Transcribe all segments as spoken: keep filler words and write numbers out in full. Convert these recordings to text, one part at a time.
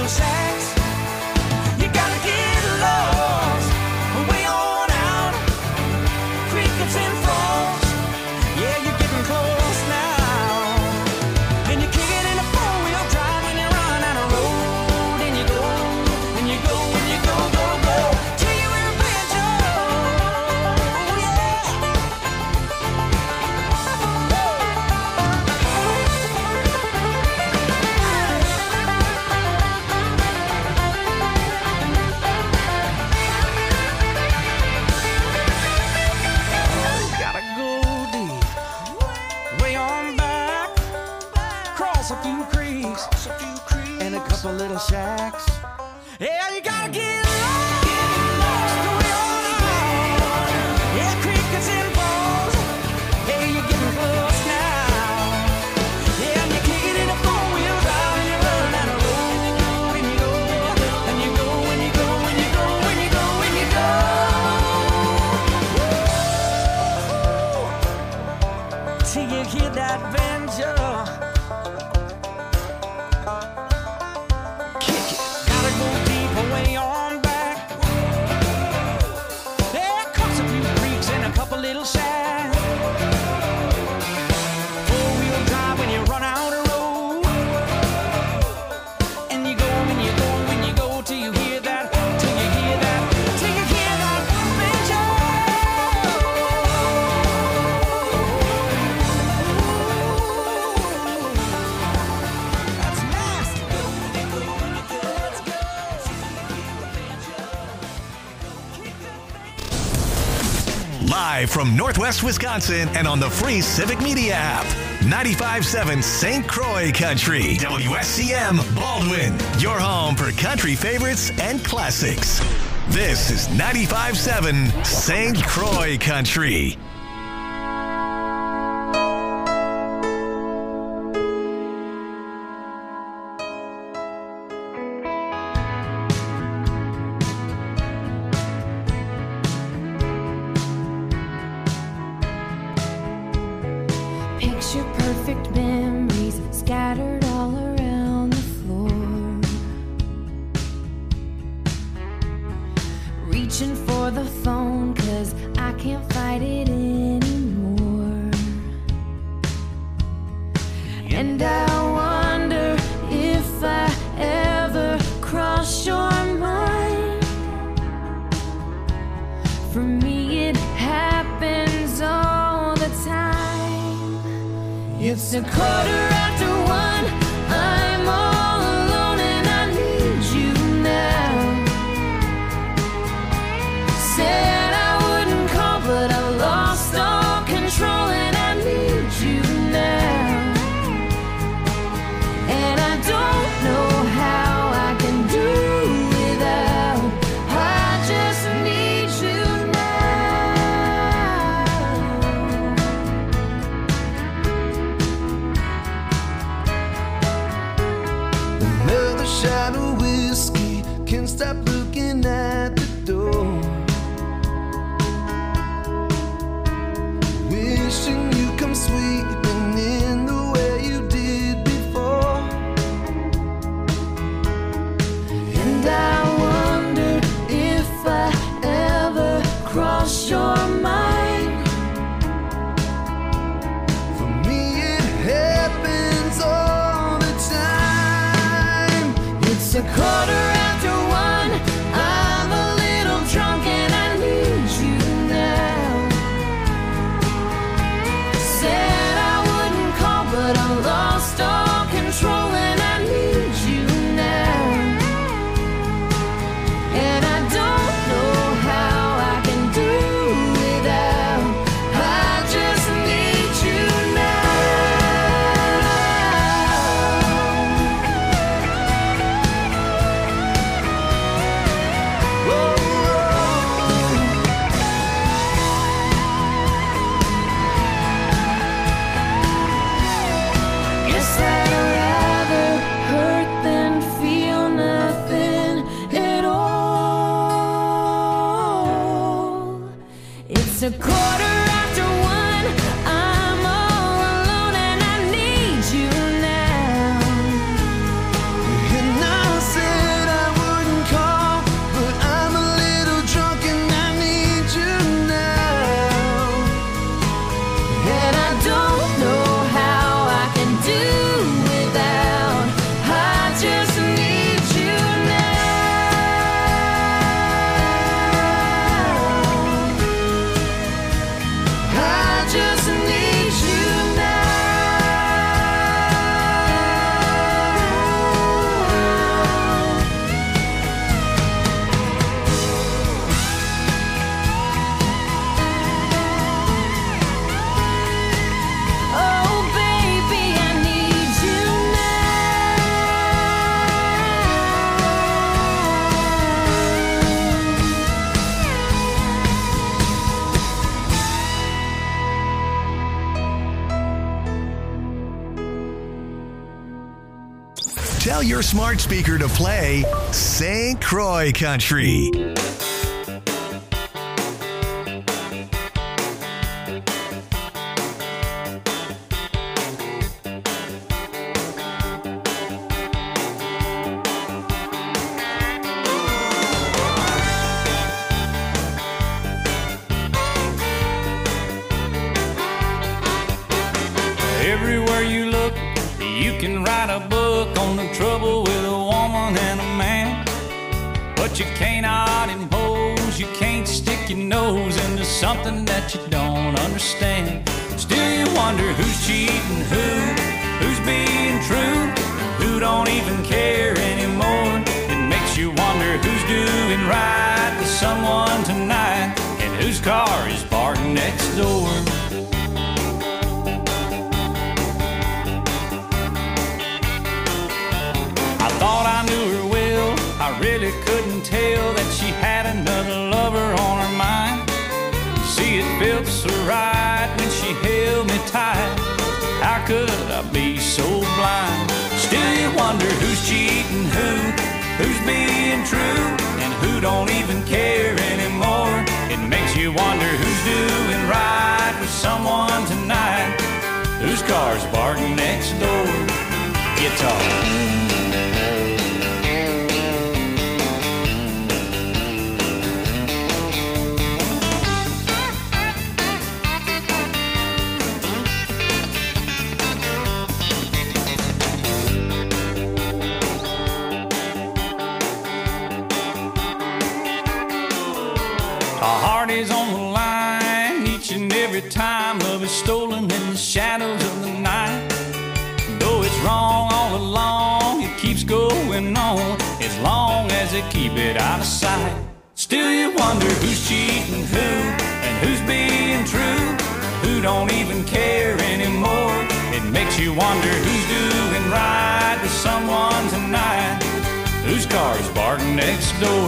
little shacks. You gotta get lost, way on out, crickets and frogs. Yeah, you're getting close now. And you kick it in a four-wheel drive when you run out of road. And you go, and you go, and you go, go, go till you're in Banjo. Yeah. Gotta go deep, way on back, cross a few creeks, and a couple little shacks. Yeah, you gotta get lost, way on out. Yeah, crickets and balls. Hey, you're getting close now. Yeah, and you kick it in a four-wheel drive, and you run out of road, and you go, and you go, and you go, and you go, and you go, and you go. Till you hear that banjo. Kick it, gotta go deep, way on back. There comes a few creeks and a couple little shacks. Four-wheel drive when you run out of road. And you go, and you go, and you go till you hear that, till you hear that, till you hear that banjo. That's nasty. Let's go. Live from Northwest Wisconsin and on the free Civic Media app. ninety-five point seven Saint Croix Country. W S C M Baldwin. Your home for country favorites and classics. This is ninety-five point seven Saint Croix Country. Picture perfect memories scattered all around the floor. Reaching for the phone, cause I can't fight it anymore. And I wonder if I ever cross your mind. For me, it happens all the time. It's a quarter after one. I'm all alone and I need you now. Said I wouldn't call, but I lost all control and I need you now. And I don't know how I can do without. I just need you now. Another shot of whiskey, can't stop looking at the door. Wishing you come sweeping in the way you did before. And I wonder if I ever cross your mind. For me it happens all the time. It's a quarter after one. I'm a little drunk Tell your smart speaker to play Saint Croix Country. Everywhere you look, you can write a book on the trouble with a woman and a man. But you cannot impose, you can't stick your nose into something that you don't understand. Still you wonder who's cheating who, who's being true, who don't even care anymore. It makes you wonder who's doing right to someone tonight, and whose car is parked next door. Thought I knew her well, I really couldn't tell that she had another lover on her mind. See, it felt so right when she held me tight. How could I be so blind? Still you wonder who's cheating who, who's being true, and who don't even care anymore. It makes you wonder who's doing right with someone tonight, whose car's parked next door. Guitar. Our heart is on the line each and every time love is stolen in the shadows of the night. Though it's wrong all along, it keeps going on as long as they keep it out of sight. Still you wonder who's cheating who, and who's being true, who don't even care anymore. It makes you wonder who's doing right to someone tonight, whose car's parked next door.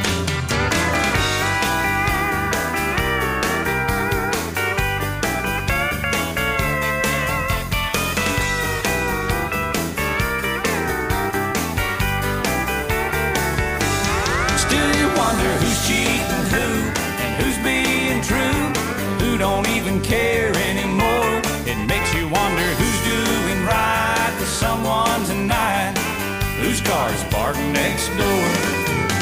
Who's cheating who, and who's being true, who don't even care anymore. It makes you wonder who's doing right to someone tonight, whose car's parked next door.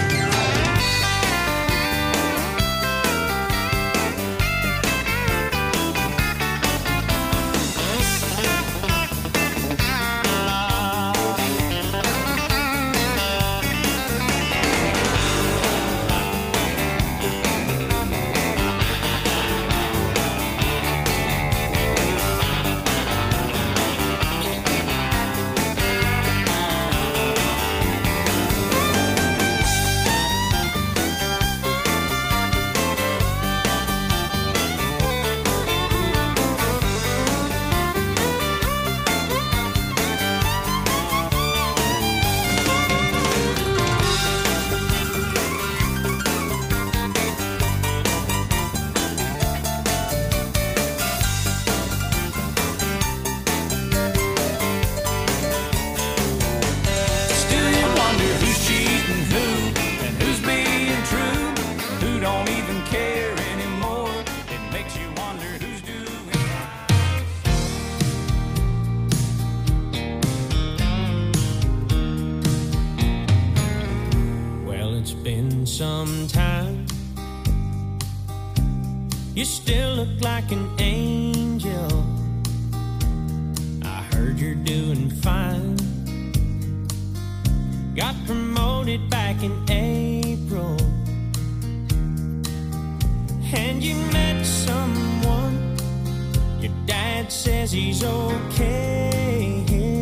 Some time, you still look like an angel. I heard you're doing fine. Got promoted back in April, and you met someone. Your dad says he's okay.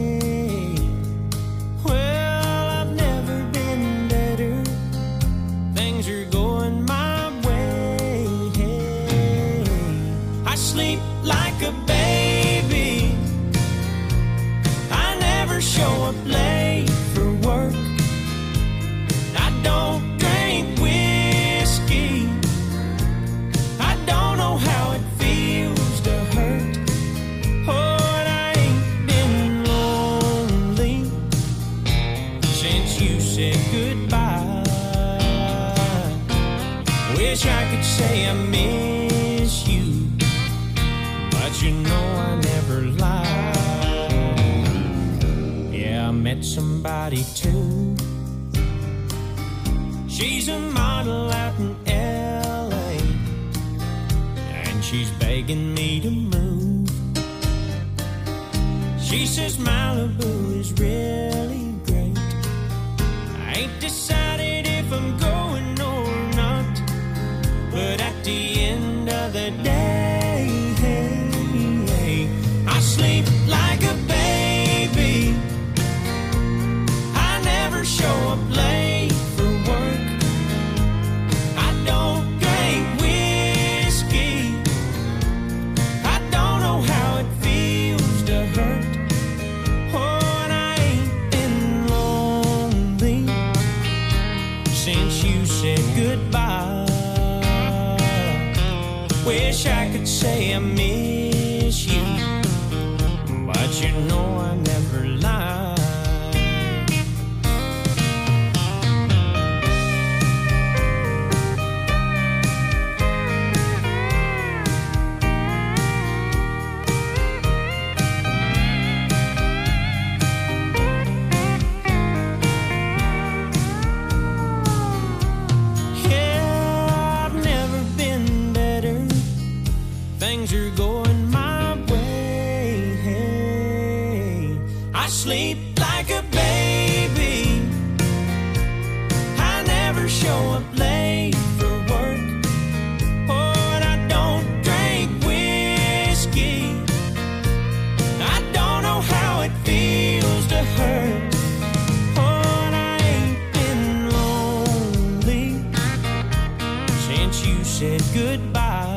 Well, I've never been better. Things are going my way. I sleep like a baby. I never show up late for work. I don't drink whiskey. I don't know how it feels to hurt. Oh, and I ain't been lonely say I miss you, but you know I never lied. Yeah, I met somebody too. She's a model out in L A, and she's begging me to move. She says Malibu is really great. I ain't decided if I'm going or not, but at the end of the day, hey, hey, I sleep like a baby. I never show up late for work. I don't drink whiskey. I don't know how it feels to hurt. Oh, and I ain't been lonely since you said goodbye. Wish I could say I miss you, but you know I never lied. Yeah, I've never been better. Things are going my way. Hey, I sleep like a baby. I never show up late for work. Oh, and I don't drink whiskey. I don't know how it feels to hurt. Oh, and I ain't been lonely since you said goodbye.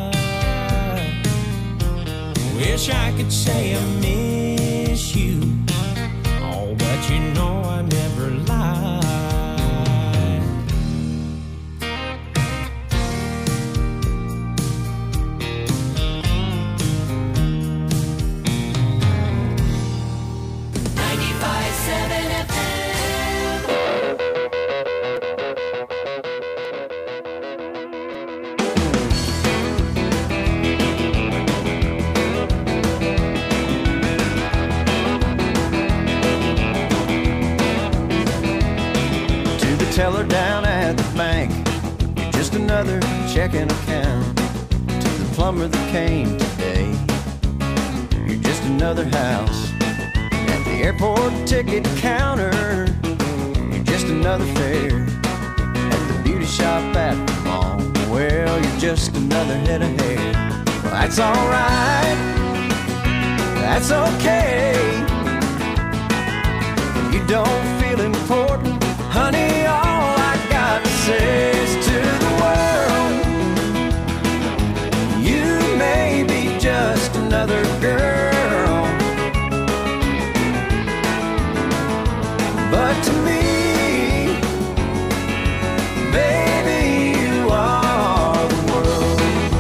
Wish I could say I miss you, oh, but you know I never lied. ninety-five seven F M. Teller down at the bank, you're just another checking account. To the plumber that came today, you're just another house. At the airport ticket counter, you're just another fare. At the beauty shop at the mall, well, you're just another head of hair. Well, that's alright, that's okay. You don't feel important, honey, all I got to say is to the world, you may be just another girl, but to me, baby, you are the world.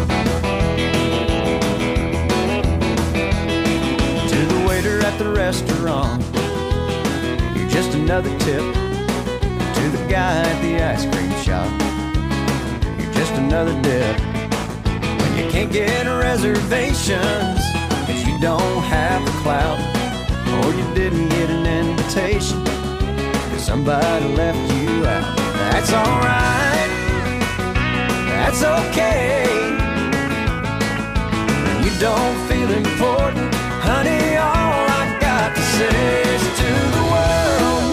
To the waiter at the restaurant, you're just another tip. To the guy at the ice cream shop, you're just another dip. When you can't get reservations, cause you don't have the clout, or you didn't get an invitation, cause somebody left you out. That's alright, that's okay. When you don't feel important, honey, all I got to say is to the world,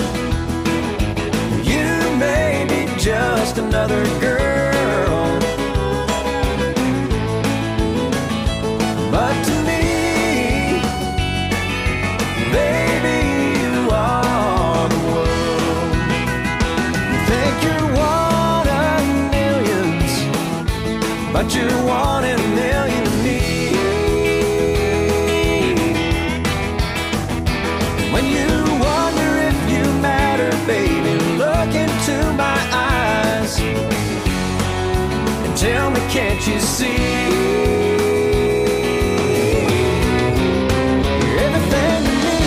maybe just another girl, but to me, baby, you are the world. You think you're one of millions, but you're one in a million to me. When you wonder if you matter, baby, look into my eyes and tell me, can't you see? You're everything to me.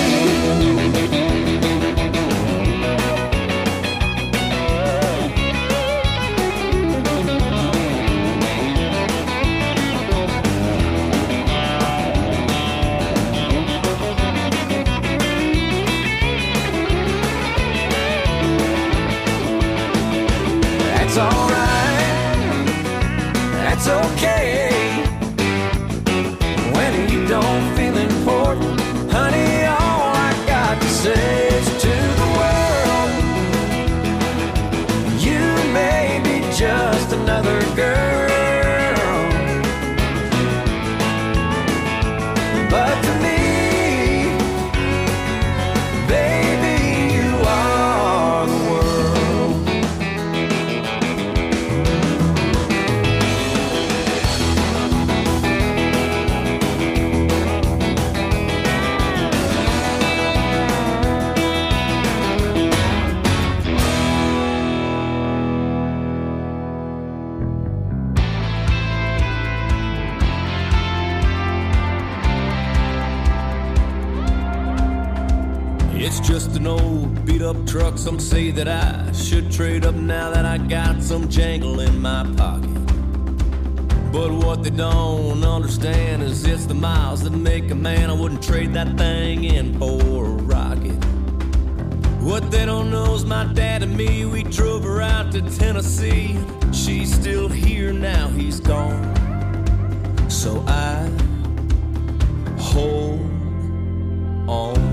old beat up truck. Some say that I should trade up now that I got some jangle in my pocket. But what they don't understand is it's the miles that make a man. I wouldn't trade that thing in for a rocket. What they don't know is my dad and me, we drove her out to Tennessee. She's still here now, he's gone. So I hold on.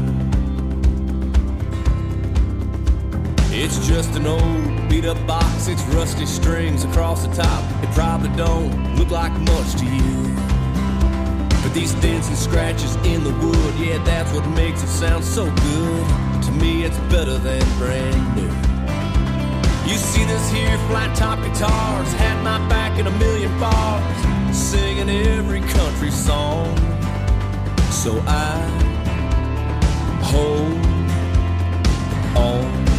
It's just an old beat up box, it's rusty strings across the top. It probably don't look like much to you, but these dents and scratches in the wood, yeah, that's what makes it sound so good. To me it's better than brand new. You see this here flat top guitars had my back in a million bars, singing every country song. So I hold on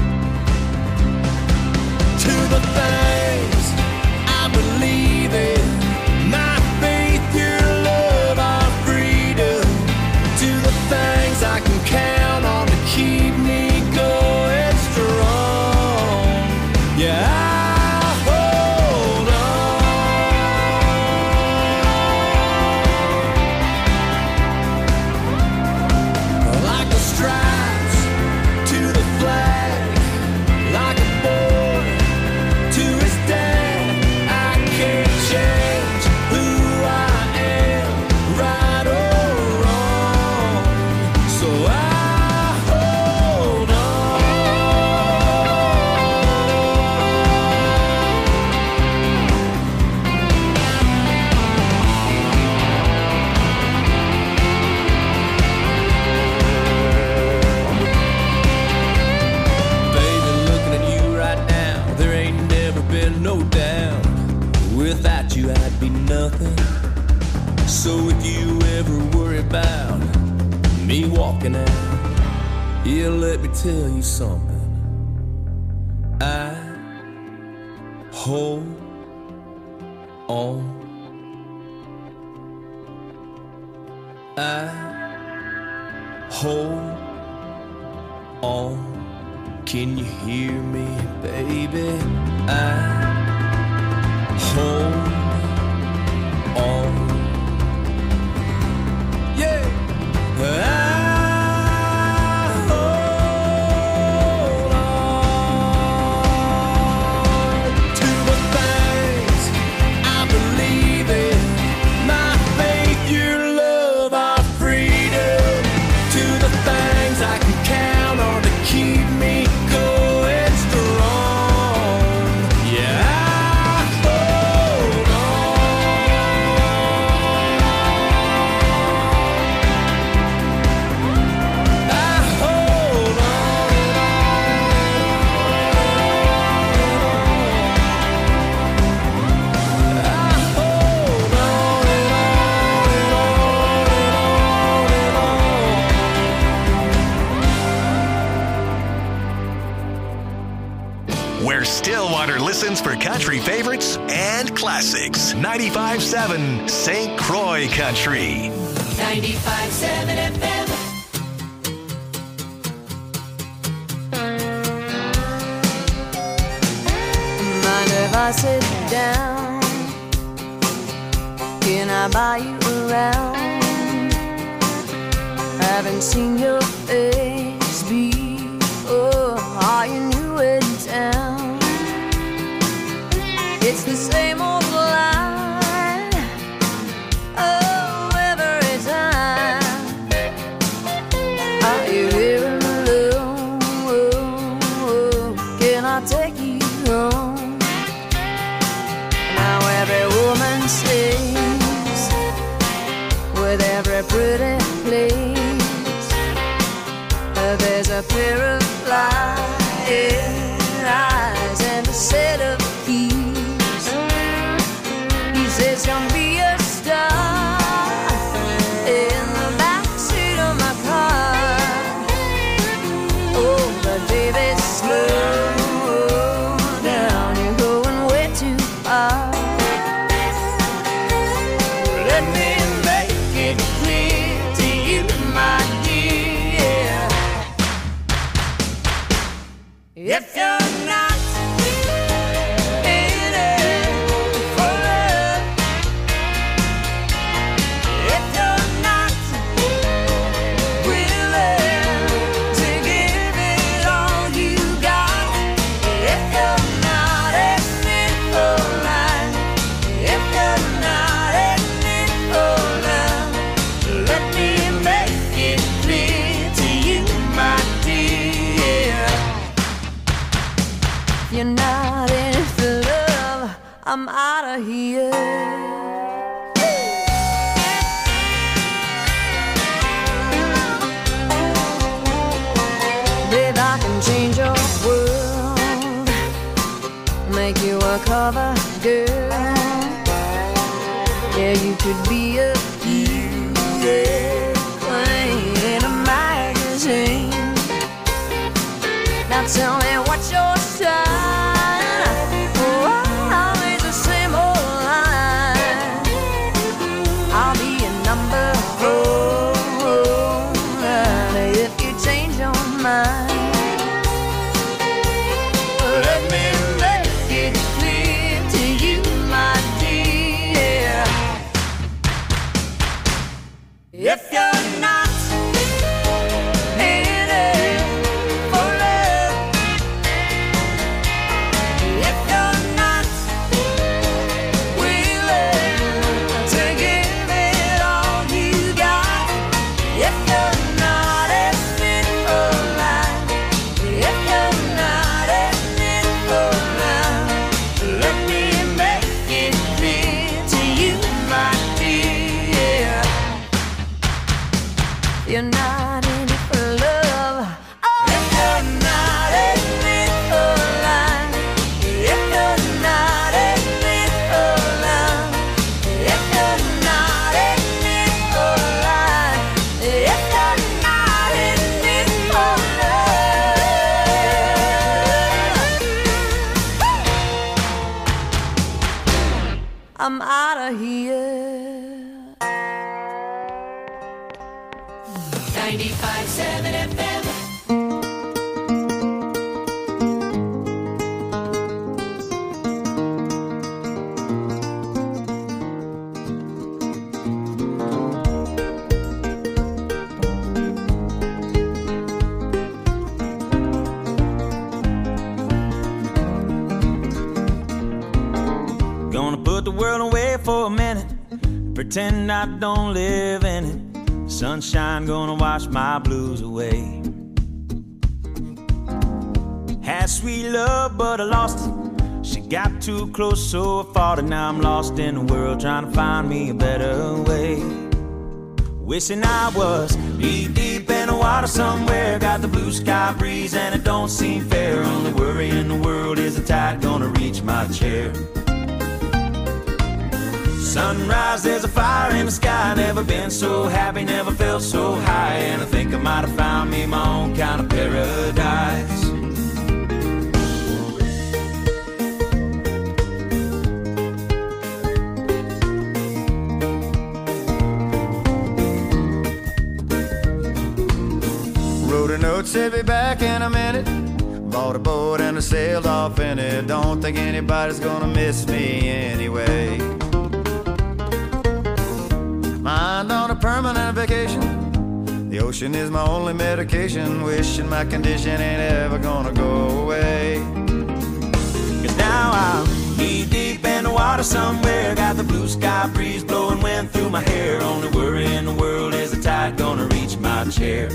to the things I believe in, my faith, your love, our freedom, to the things I can count on to keep me going strong. Yeah, I hold on like the stripes to the flag, like a boy to his dad. I can't change who I am, right or wrong. So I hold Baby, looking at you right now, there ain't never been no doubt. Without you, I'd be nothing. So if you ever worry about me walking out, yeah, let me tell you something. I hold on. I hold on. Can you hear me, baby? I hold on. Yeah. I hold on to the things I believe in, my faith, your love, our freedom, to the things I can count on to keep me going strong. Yeah, I hold on. I hold Where Stillwater listens for country favorites and classics. ninety-five seven Saint Croix Country. ninety-five seven F M. Mind if I sit down? Can I buy you around? Haven't seen your face before. Are you new in town? It's the same old line. Oh, every time. Are you here alone? Can I take you home? Now every woman sings with every pretty place. There's a pair of flying eyes and a set of keys. He says, "Come be a star in the backseat of my car." Oh, but baby, slow down, you're going way too far. Let me make it clear to you, my dear. If you're not in it for love, if you're not willing to give it all you got, if you're not in it for life, if you're not in it for love, let me make it clear to you, my dear. If you're not in it for love, I'm out of here. Babe, I can change your world, make you a cover girl. Yeah, you could be a queen in a magazine. Now tell me what's your sign? Oh, always the same old line. I'll be a number four if you change your mind. Let me make it clear to you, my dear. If you're not in it for love, if you're not willing to give it all you got, if you're not in it for life, if you're not in it for love, let me make it clear to you, my dear. You're not in it for love. Oh, if you're not in it for life, if you're not in it for love, if you're not in it for life, if you're not in it for love, I'm out of here. ninety-five seven F M. Gonna put the world away for a minute, pretend I don't live in it. Sunshine gonna wash my blues away. Had sweet love, but I lost it. She got too close, so I fought it. Now I'm lost in the world, trying to find me a better way. Wishing I was deep, deep in the water somewhere. Got the blue sky breeze and it don't seem fair. Only worry in the world is the tide gonna reach my chair. Sunrise, there's a fire in the sky. Never been so happy, never felt so high. And I think I might have found me my own kind of paradise. Wrote a note, said be back in a minute. Bought a boat and I sailed off in it. Don't think anybody's gonna miss me anyway. Mind on a permanent vacation. The ocean is my only medication. Wishing my condition ain't ever gonna go away. Cause now I'm knee deep in the water somewhere. Got the blue sky breeze blowing wind through my hair. Only worry in the world is the tide gonna reach my chair.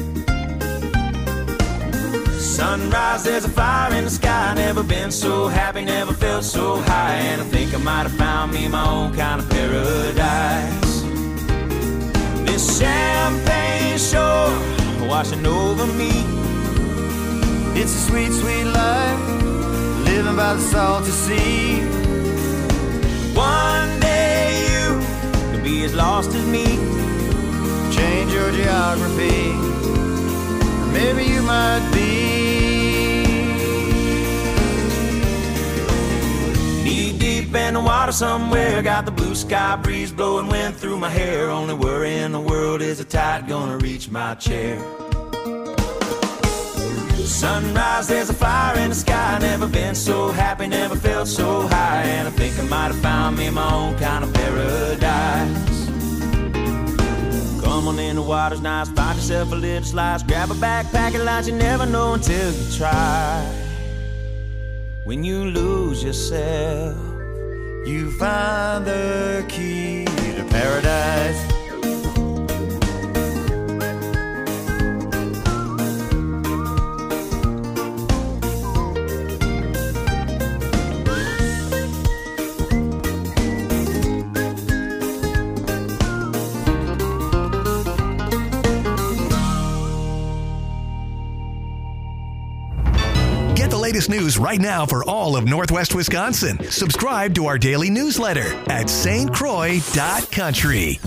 Sunrise, there's a fire in the sky. Never been so happy, never felt so high. And I think I might have found me my own kind of paradise. This champagne shore washing over me. It's a sweet, sweet life, living by the salty sea. One day you could be as lost as me. Change your geography, maybe you might be. Knee deep in the water somewhere. Got the blue sky breeze blowing wind through my hair. Only worry in the world is the tide gonna reach my chair. Sunrise, there's a fire in the sky. Never been so happy, never felt so high. And I think I might have found me my own kind of paradise. Come on in, the water's nice. Find yourself a little slice. Grab a backpack and lunch. You never know until you try. When you lose yourself, you find the key to paradise. Latest news right now for all of Northwest Wisconsin. Subscribe to our daily newsletter at S T Croix dot country.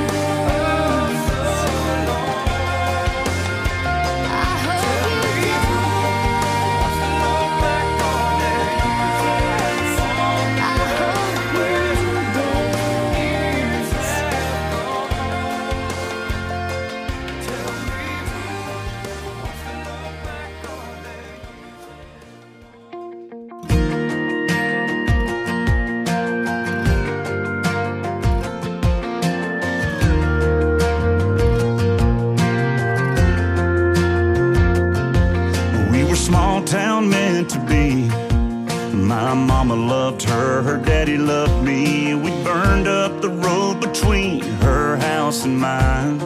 I hope you dance. small town meant to be. My mama loved her, her daddy loved me. We burned up the road between her house and mine.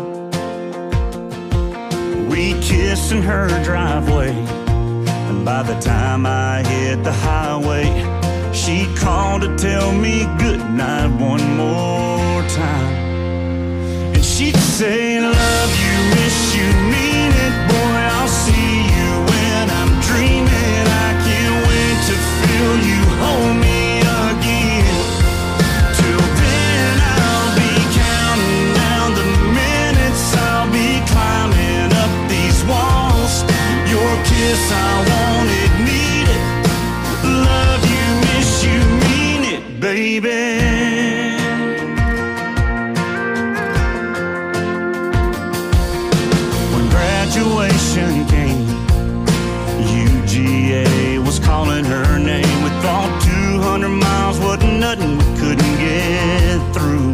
We kissed in her driveway, and by the time I hit the highway, she called to tell me goodnight one more time. And she'd say, love you, miss you, mean it, boy, I'll see you when I'm dreaming. I can't wait to feel you hold me again. Till then I'll be counting down the minutes, I'll be climbing up these walls. Your kiss, I want it, need it. Love you, miss you, mean it, baby. Graduation came, U G A was calling her name. We thought two hundred miles wasn't nothing we couldn't get through.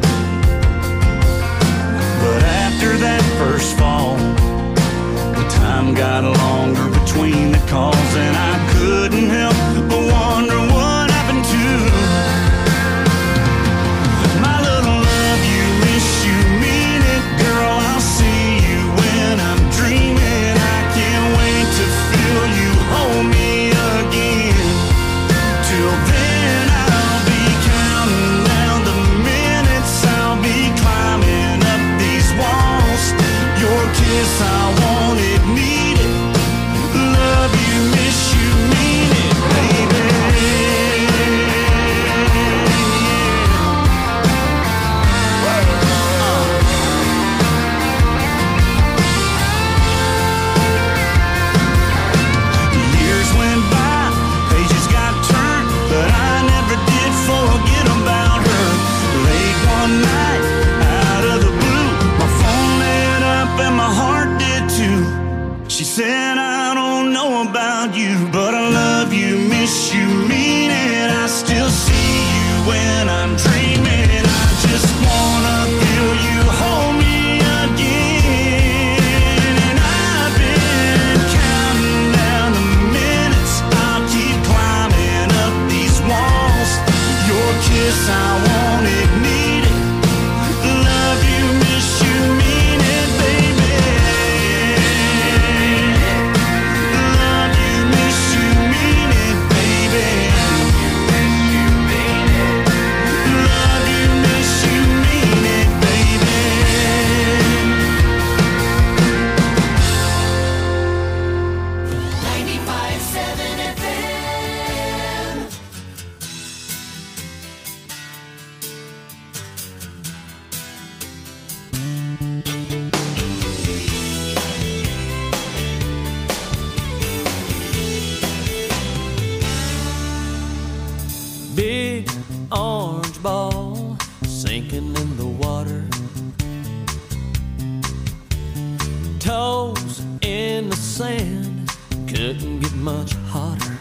But after that first fall, the time got longer between the calls, and I couldn't help but wonder what happened to my little love you, miss you, mean it, girl, I'll see you when I'm dreaming. I can't wait to feel you hold me again. Till then I'll be counting down the minutes, I'll be climbing up these walls. Your kiss, I want it, need it. Love you, miss you, mean it, baby. Years went by, pages got turned, but I never did forget about her. Late one night, out of the blue, my phone lit up and my heart did too. She said, I don't know about you, but I love you, miss you, mean it. I still see you when I'm dreaming. I just wanna feel you hold me again. And I've been counting down the minutes, I'll keep climbing up these walls. Your kiss, I want it, need it. Love you, miss you, mean it, baby. Love you, miss you, mean it, baby. Love you, miss you, mean it, baby. ninety-five seven F M. Big orange ball sinking in the water. Toes in the sand, couldn't get much hotter.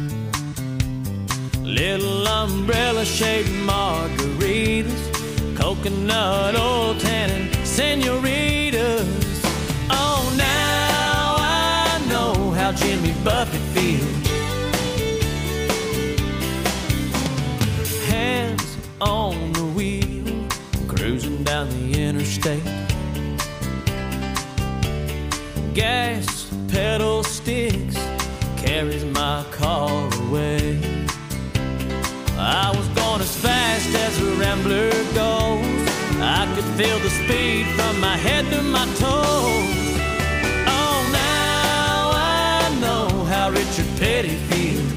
Little umbrella-shaped margaritas, coconut oil tannin senoritas. Oh, now I know how Jimmy Buffett feels. Hands on the wheel, cruising down the interstate. Gas pedal sticks, carries my car away. I was going as fast as a rambler goes. I could feel the speed from my head to my toes. Oh, now I know how Richard Petty feels.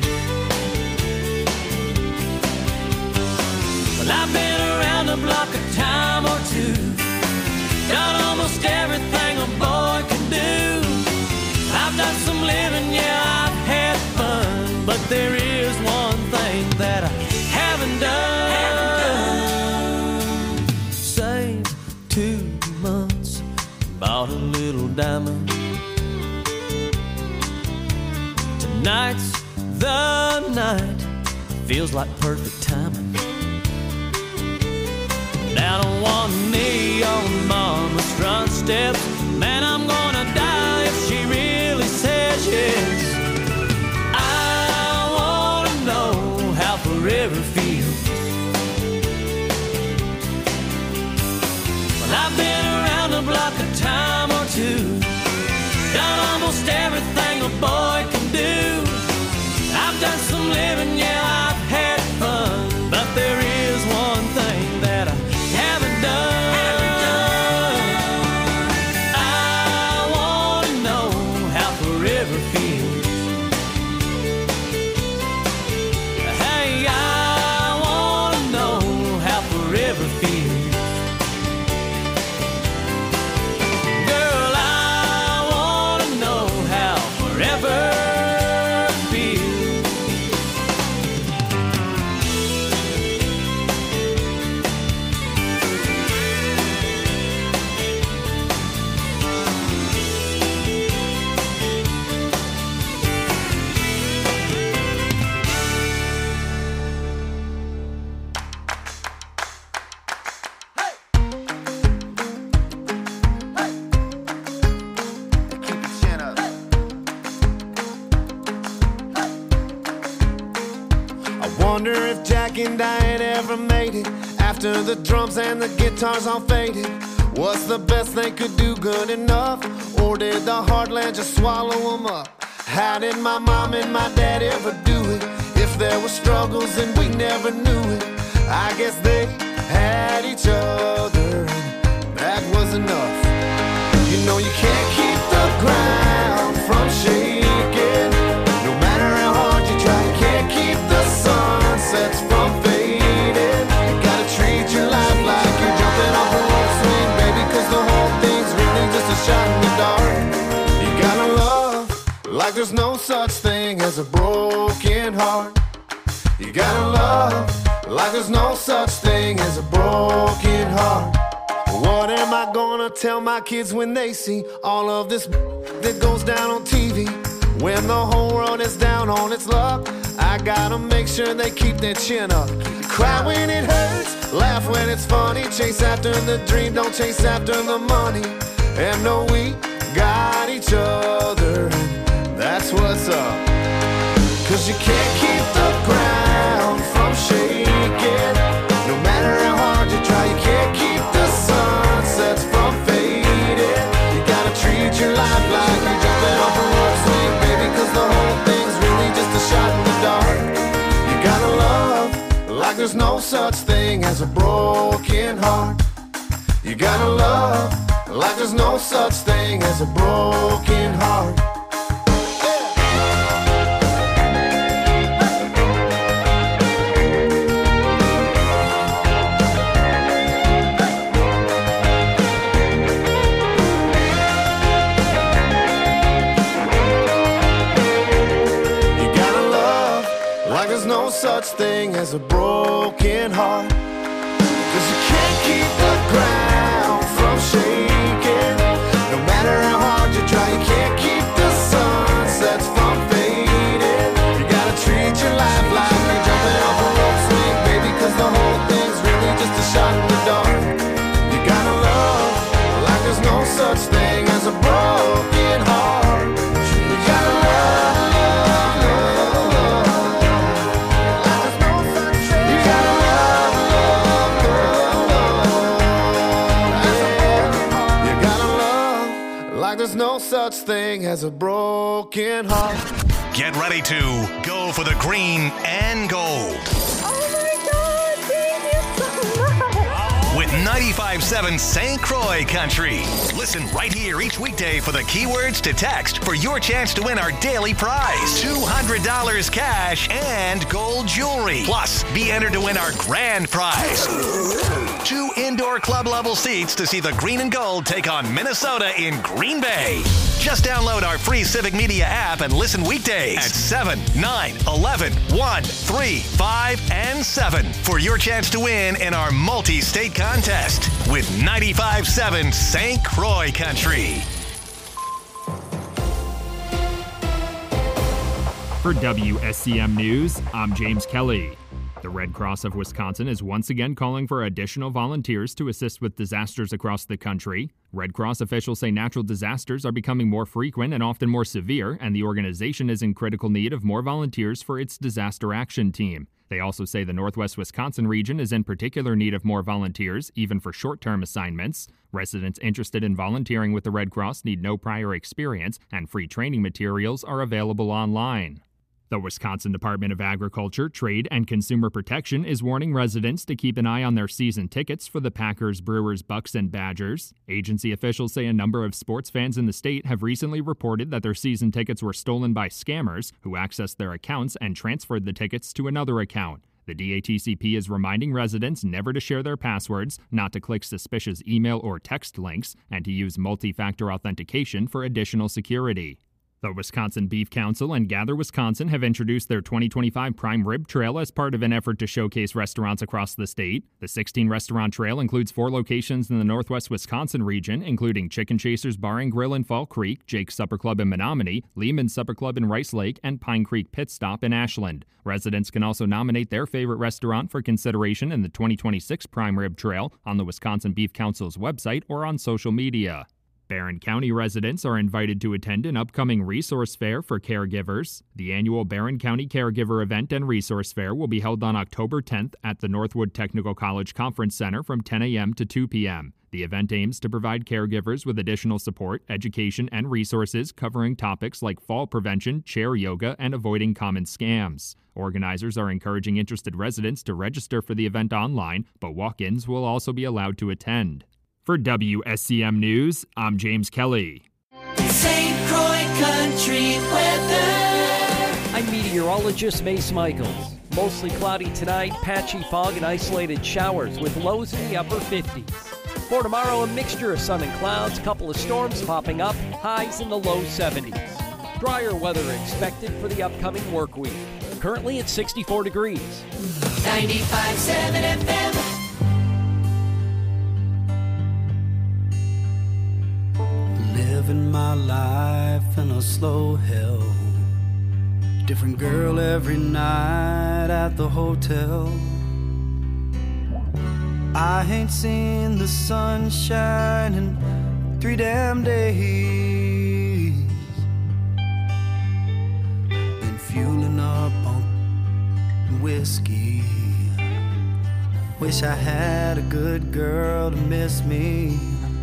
Well, I've been around the block a time or two, done almost everything a boy can do. I've done some living, yeah, I've had fun, but there is one thing that I haven't done. Haven't done. Saved two months, bought a little diamond. Tonight's the night, feels like perfect timing. Down on one knee on mama's front steps, man, I'm gonna die if she really says yes. forever feels. Well, I've been around the block a time or two, done almost everything a boy can do. I've done some living, yeah, I've had fun, but there is one thing that I haven't done. I want to know how forever feels. Hey, I want to know how forever feels. Girl, I want to know how forever feels. I wonder if Jack and Diane ever made it after the drums and the guitars all faded. What's the best they could do good enough? Or did the heartland just swallow them up? How did my mom and my dad ever do it? If there were struggles and we never knew it, I guess they had each other and that was enough. You know you can't keep the ground from shaking, no matter how hard you try. You can't keep the sunsets from fading. You gotta treat your life like you're jumping off a rope swing, baby, cause the whole thing's really just a shot in the dark. You gotta love like there's no such thing as a broken heart. You gotta love like there's no such thing as a broken heart. What am I gonna tell my kids when they see all of this that goes down on T V? When the whole world is down on its luck, I gotta make sure they keep their chin up. Cry when it hurts, laugh when it's funny, chase after the dream, don't chase after the money. And know we got each other, and that's what's up. Cause you can't keep the ground from shaking, no matter how hard you try. You can't keep the sunsets from fading. You gotta treat your life like you're jumping off a rope swing, baby, cause the whole thing's really just a shot in the dark. You gotta love like there's no such thing as a broken heart. You gotta love like there's no such thing as a broken heart. There's no such thing as a broken heart. Cause you can't keep the ground from shaking, no matter how hard you try. You can't keep the sunsets from fading. You gotta treat your life like you're jumping off a rope swing, baby, cause the whole thing's really just a shot in the dark. You gotta love like there's no such thing as a broken heart. You gotta love. There's no such thing as a broken heart. Get ready to go for the green and gold. Oh my God, thank you so much. With ninety-five point seven Saint Croix Country. Listen right here each weekday for the keywords to text for your chance to win our daily prize. two hundred dollars cash and gold jewelry. Plus, be entered to win our grand prize. Two indoor club level seats to see the green and gold take on Minnesota in Green Bay. Just download our free Civic Media app and listen weekdays at seven, nine, eleven, one, three, five, and seven for your chance to win in our multi-state contest with ninety-five point seven Saint Croix Country. For W S C M News, I'm James Kelly. The Red Cross of Wisconsin is once again calling for additional volunteers to assist with disasters across the country. Red Cross officials say natural disasters are becoming more frequent and often more severe, and the organization is in critical need of more volunteers for its disaster action team. They also say the Northwest Wisconsin region is in particular need of more volunteers, even for short-term assignments. Residents interested in volunteering with the Red Cross need no prior experience, and free training materials are available online. The Wisconsin Department of Agriculture, Trade, and Consumer Protection is warning residents to keep an eye on their season tickets for the Packers, Brewers, Bucks, and Badgers. Agency officials say a number of sports fans in the state have recently reported that their season tickets were stolen by scammers who accessed their accounts and transferred the tickets to another account. The D A T C P is reminding residents never to share their passwords, not to click suspicious email or text links, and to use multi-factor authentication for additional security. The Wisconsin Beef Council and Gather Wisconsin have introduced their twenty twenty-five Prime Rib Trail as part of an effort to showcase restaurants across the state. The sixteen-restaurant trail includes four locations in the Northwest Wisconsin region, including Chicken Chasers Bar and Grill in Fall Creek, Jake's Supper Club in Menominee, Lehman's Supper Club in Rice Lake, and Pine Creek Pit Stop in Ashland. Residents can also nominate their favorite restaurant for consideration in the twenty twenty-six Prime Rib Trail on the Wisconsin Beef Council's website or on social media. Barron County residents are invited to attend an upcoming resource fair for caregivers. The annual Barron County Caregiver Event and Resource Fair will be held on October tenth at the Northwood Technical College Conference Center from ten a.m. to two p.m. The event aims to provide caregivers with additional support, education, and resources covering topics like fall prevention, chair yoga, and avoiding common scams. Organizers are encouraging interested residents to register for the event online, but walk-ins will also be allowed to attend. For W S C M News, I'm James Kelly. Saint Croix Country weather. I'm meteorologist Mace Michaels. Mostly cloudy tonight, patchy fog and isolated showers with lows in the upper fifties. For tomorrow, a mixture of sun and clouds, couple of storms popping up, highs in the low seventies. Drier weather expected for the upcoming work week. Currently at sixty-four degrees. ninety-five point seven F M. Living my life in a slow hell. Different girl every night at the hotel. I ain't seen the sunshine in three damn days. Been fueling up on whiskey. Wish I had a good girl to miss me.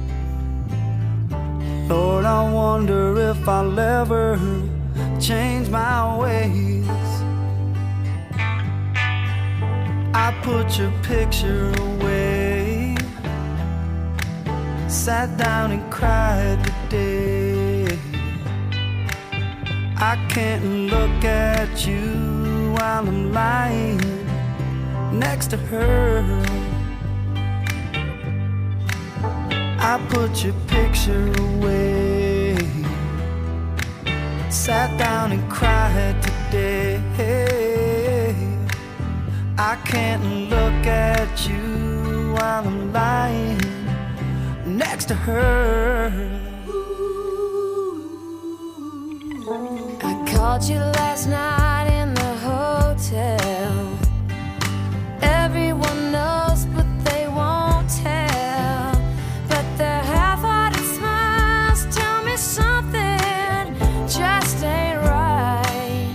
Lord, I wonder if I'll ever change my ways. I put your picture away, sat down and cried today. I can't look at you while I'm lying next to her. I put your picture away, sat down and cried today. I can't look at you while I'm lying next to her. I called you last night in the hotel. Everyone knows, but they won't tell. But their half-hearted smiles tell me something just ain't right.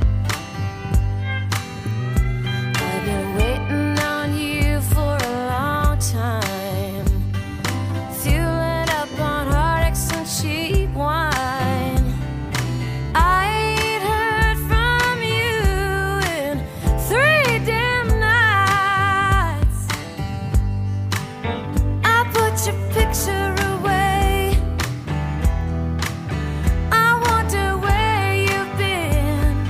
I've been waiting on you for a long time, fueling up on heartaches and cheap wine. I ain't heard from you in three damn nights. I put your picture away. I wonder where you've been.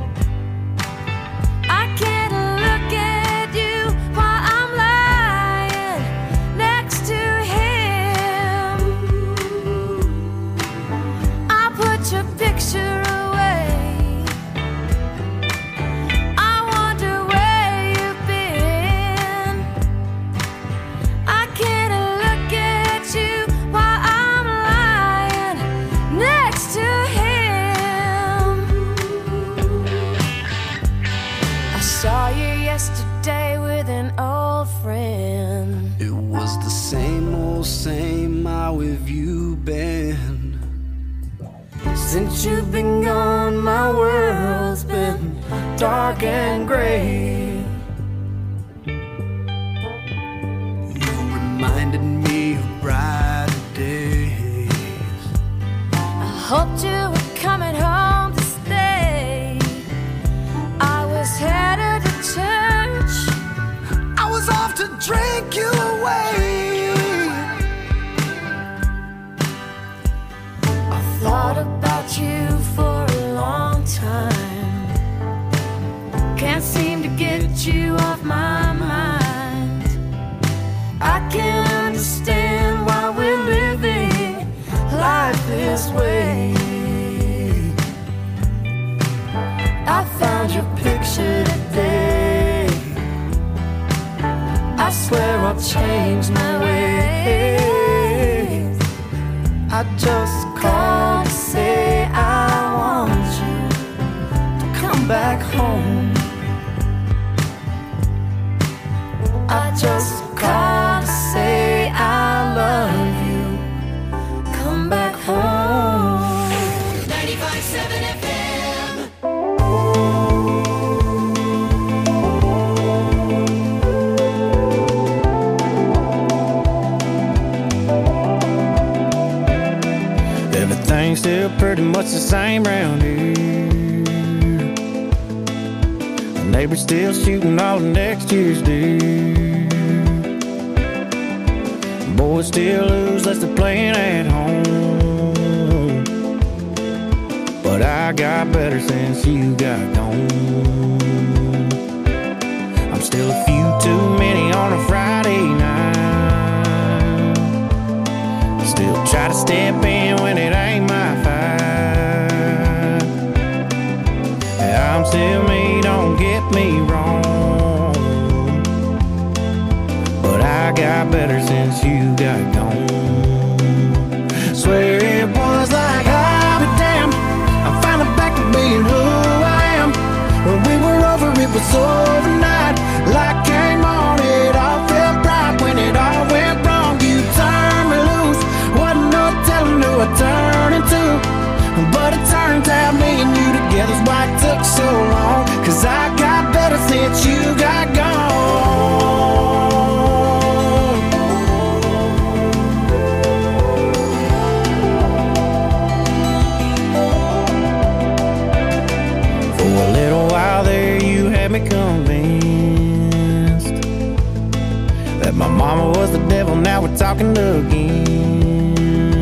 I can't look at you while I'm lying next to him. I put your picture away. I wonder where you've been. I can't look at you while I'm lying next to him. I saw you yesterday with an old friend. It was the same old same, how have you been? Since you've been gone, my world's been dark and gray. your picture today. I swear I'll change my ways. I just called to say I want you to come back home. I just called to say I love you. Come back home. ninety-five point seven F M. Everything's still pretty much the same round here. The neighbor's still shooting all of next year's deer. Boys still lose unless they're playing at home. But I got better since you got gone. I'm still a few too many on a Friday night. Still try to step in when it ain't my fight. Yeah, I'm still me, don't get me wrong. But I got better since you got gone. Swear it was like I'll be damned, I'm finally back to being who I am. When we were over, it was overnight. Light came on, it all felt right. When it all went wrong, you turned me loose. Wasn't no telling who I turned into. But it turns out me and you together's why it took so long. Cause I got better since you got gone. For a little while there you had me convinced that my mama was the devil, now we're talking again.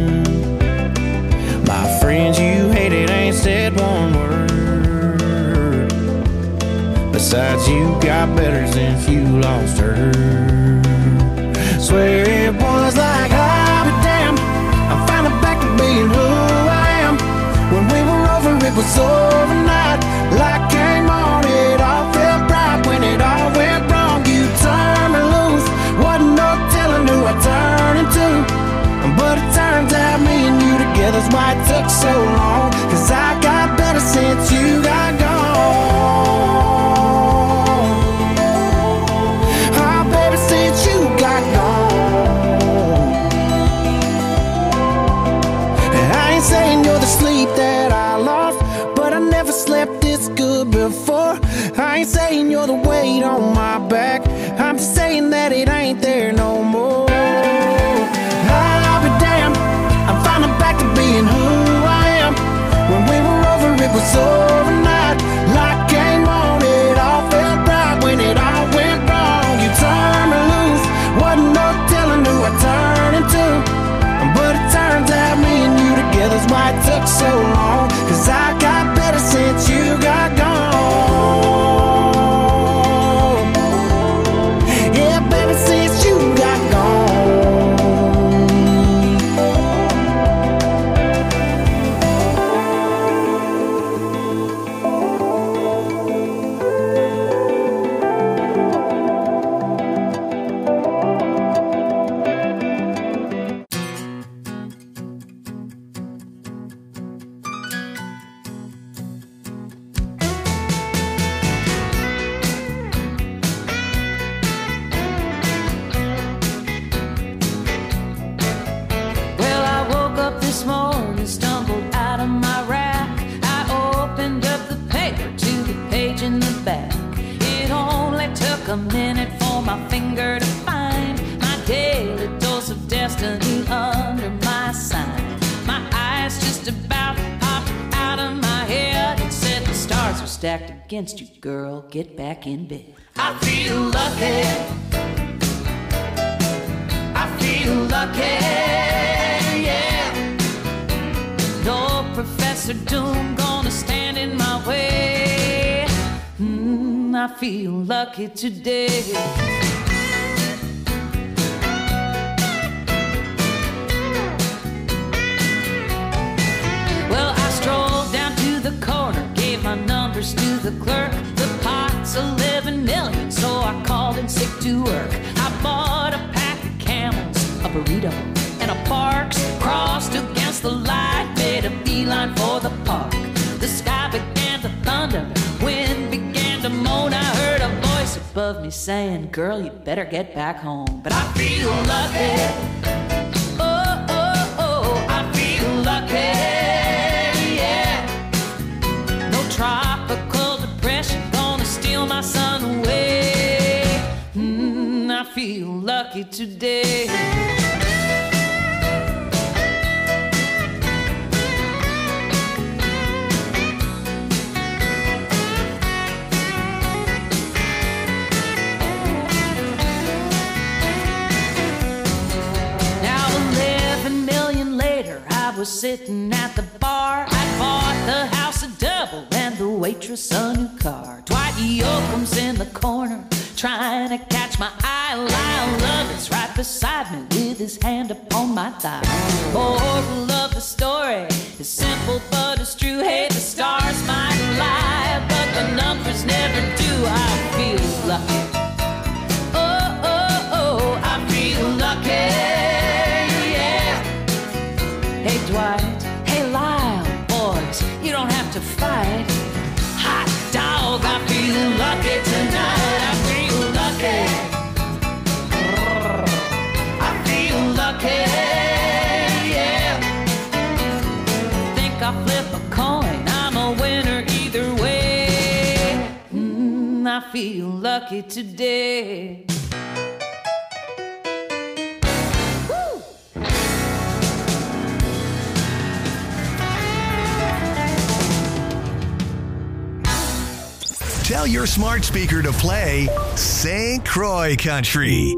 My friends you hated ain't said one word. Besides, you got better since you lost her. Swear it was like I'll be damned, I'm finally back to being who I am. When we were over, it was overnight. Light came on, it all felt right. When it all went wrong, you turned me loose. Wasn't no telling who I turned into. But it turns out me and you together's why it took so long. Cause I got better since you got gone. Oh baby, since you got gone. And I ain't saying you're the sleep that I lost, but I never slept this good before. I ain't saying you're the weight on my back, I'm just saying that it ain't there no more. I'll be damned, I'm finally back to being who I am. When we were over, it was overnight. Light came on, it all felt right. When it all went wrong, you turned me loose. Wasn't no telling who I turned into. But it turns out me and you together's why it took so long. Cause I got better since you got gone. Yeah, baby, since you got gone. Well, I woke up this morning, stumbled out of my rack. I opened up the paper to the page in the back. It only took a minute for my finger to find my daily dose of destiny under my sign. My eyes just about popped out of my head and said the stars are stacked against you, girl. Get back in bed. I feel lucky. I feel lucky, yeah. No Professor Doom gonna stand in my way. Mm, I feel lucky today. Well, I strolled down to the corner, gave my numbers to the clerk, the pot's eleven million, so I called in sick to work. I bought a pack of Camels, a burrito, and a Parks, crossed against the light, made a beeline for the park. The sky began to thunder, wind began to moan. I heard a voice above me saying, girl, you better get back home. But I feel lucky, oh, oh, oh, I feel lucky, yeah. No tropical depression gonna steal my sun away. Mm, I feel lucky today. I was sitting at the bar. I bought the house a double and the waitress a new car. Dwight Yoakam's in the corner trying to catch my eye. Lyle Lovett's right beside me with his hand upon my thigh. Moral of the story is simple but it's true. Hey, the stars might lie, but the numbers never do. I feel lucky. Oh, oh, oh, I feel lucky. Hey Dwight, hey Lyle, boys, you don't have to fight. Hot dog, I feel lucky tonight. I feel lucky. I feel lucky, yeah. Think I'll flip a coin, I'm a winner either way. Mm, I feel lucky today. Tell your smart speaker to play Saint Croix Country.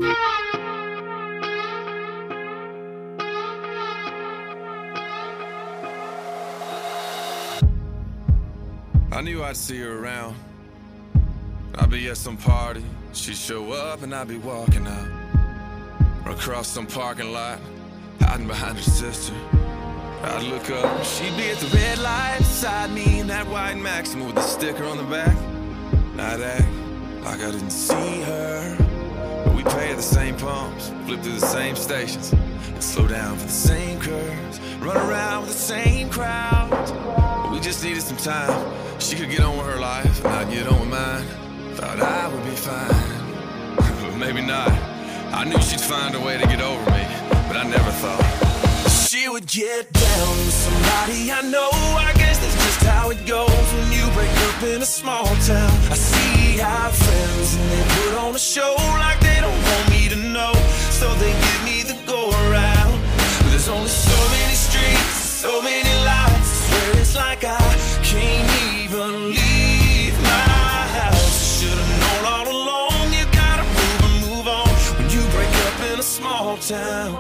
I knew I'd see her around. I'd be at some party, she'd show up and I'd be walking out. Or across some parking lot, hiding behind her sister. I'd look up, she'd be at the red light beside me in that white Maxima with the sticker on the back. I'd act like I didn't see her, but we pay at the same pumps, flip through the same stations, and slow down for the same curves, run around with the same crowds. But we just needed some time. She could get on with her life, and I'd get on with mine. Thought I would be fine, but maybe not. I knew she'd find a way to get over me, but I never thought she would get down with somebody I know. I guess that's just how it goes when you break up in a small town. I see our friends and they put on a show like they don't want me to know, so they give me the go around. But there's only so many streets, so many lights. I swear it's like I can't even leave my house. Should've known all along you gotta move and move on when you break up in a small town.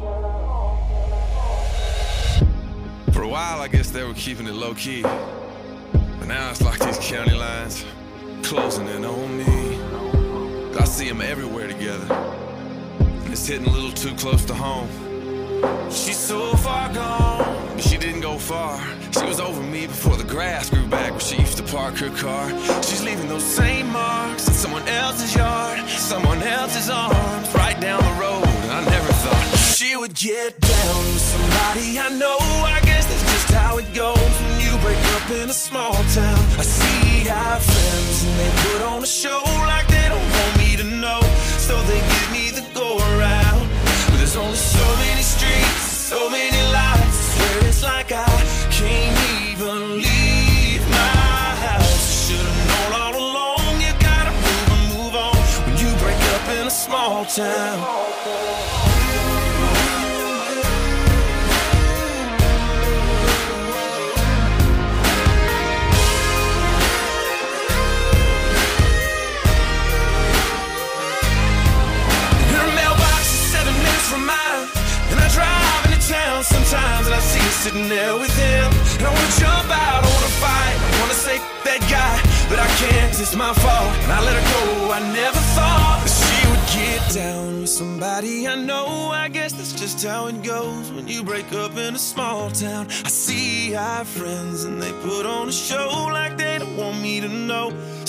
For a while, I guess they were keeping it low-key, but now it's like these county lines closing in on me. I see them everywhere together, and it's hitting a little too close to home. She's so far gone, but she didn't go far. She was over me before the grass grew back where she used to park her car. She's leaving those same marks in someone else's yard, someone else's arms, right down the road. And I never thought she would get down with somebody I know. I guess that's just how it goes when you break up in a small town. I see our friends and they put on a show like they don't want me to know, so they give me the go around. But there's only so many streets, so many lights. I swear it's like I can't even leave my house. Should've known all along you gotta move and move on when you break up in a small town. From mine, and I drive into town sometimes, and I see her sitting there with him, and I wanna jump out, I wanna fight, I wanna say that guy, but I can't, 'cause it's my fault, and I let her go. I never thought that she would get down with somebody I know. I guess that's just how it goes when you break up in a small town. I see our friends and they put on a show like they don't want me to know,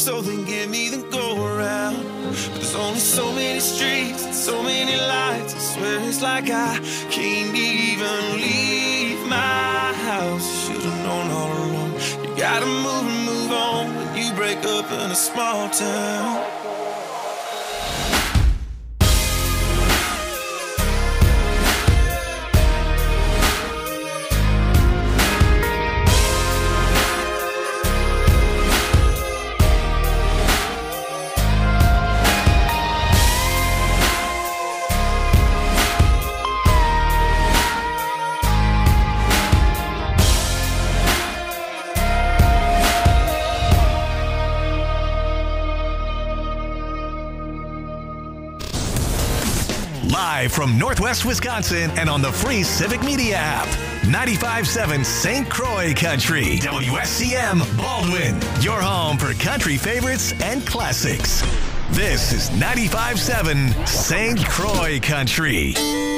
so then give me the go around. But there's only so many streets and so many lights. I swear it's like I can't even leave my house. Should've known all along. You gotta move and move on when you break up in a small town. Live from Northwest Wisconsin and on the free Civic Media app. ninety-five point seven Saint Croix Country. W S C M Baldwin. Your home for country favorites and classics. This is ninety-five point seven Saint Croix Country.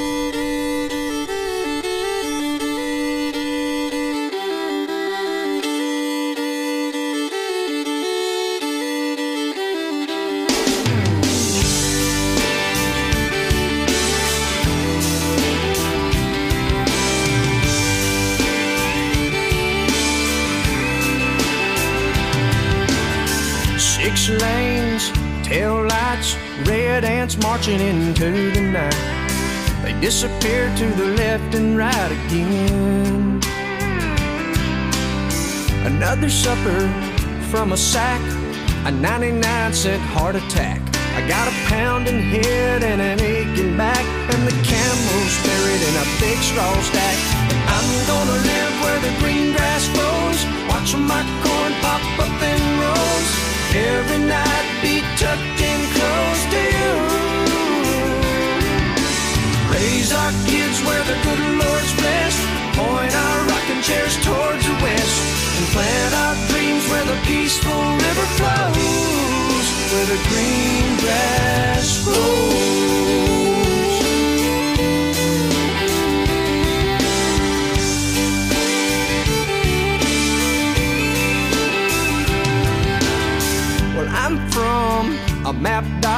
Six lanes, tail lights, red ants marching into the night. They disappear to the left and right again. Another supper from a sack, a ninety-nine cent heart attack. I got a pounding head and an aching back, and the camel's buried in a big straw stack. I'm gonna live where the green grass grows, watching my corn pop up in rows. Every night be tucked in close to you. Raise our kids where the good Lord's blessed. Point our rocking chairs towards the west. And plant our dreams where the peaceful river flows. Where the green grass grows. Well, I'm from a map dot